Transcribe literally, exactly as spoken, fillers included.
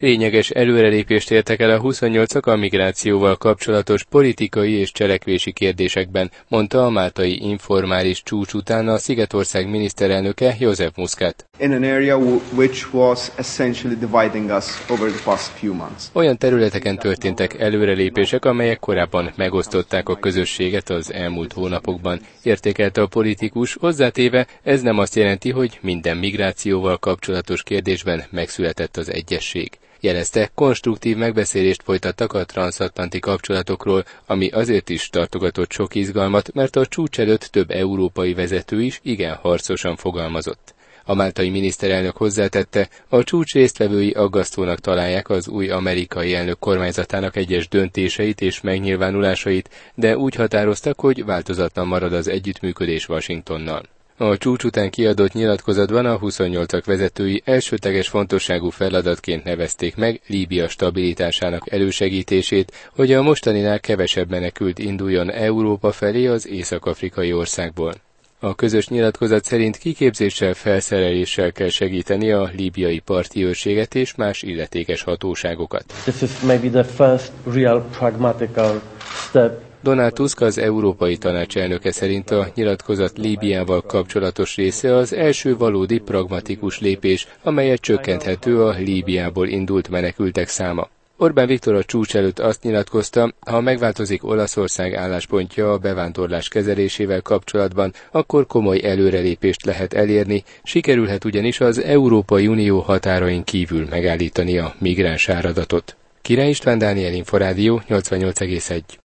Lényeges előrelépést értek el a huszonnyolcak a migrációval kapcsolatos politikai és cselekvési kérdésekben, mondta a máltai informális csúcs után a Szigetország miniszterelnöke Joseph Muscat. In an area which was essentially dividing us over the past few months. Olyan területeken történtek előrelépések, amelyek korábban megosztották a közösséget az elmúlt hónapokban, értékelte a politikus, hozzátéve ez nem azt jelenti, hogy minden migrációval kapcsolatos kérdésben megszületett az egyesség. Jelezte, konstruktív megbeszélést folytattak a transzatlanti kapcsolatokról, ami azért is tartogatott sok izgalmat, mert a csúcs előtt több európai vezető is igen harcosan fogalmazott. A máltai miniszterelnök hozzátette, a csúcs résztvevői aggasztónak találják az új amerikai elnök kormányzatának egyes döntéseit és megnyilvánulásait, de úgy határoztak, hogy változatlan marad az együttműködés Washingtonnal. A csúcs után kiadott nyilatkozatban a huszonnyolcak vezetői elsődleges fontosságú feladatként nevezték meg Líbia stabilitásának elősegítését, hogy a mostaninál kevesebb menekült induljon Európa felé az észak-afrikai országból. A közös nyilatkozat szerint kiképzéssel, felszereléssel kell segíteni a líbiai parti őrséget és más illetékes hatóságokat. This is maybe the first real pragmatical step. Donald Tusk, az Európai Tanács elnöke szerint a nyilatkozat Líbiával kapcsolatos része az első valódi pragmatikus lépés, amelyet csökkenthető a Líbiából indult menekültek száma. Orbán Viktor a csúcs előtt azt nyilatkozta, ha megváltozik Olaszország álláspontja a bevándorlás kezelésével kapcsolatban, akkor komoly előrelépést lehet elérni, sikerülhet ugyanis az Európai Unió határain kívül megállítani a migráns áradatot. Király István, Dániel Inforádió, nyolcvannyolc egész egy.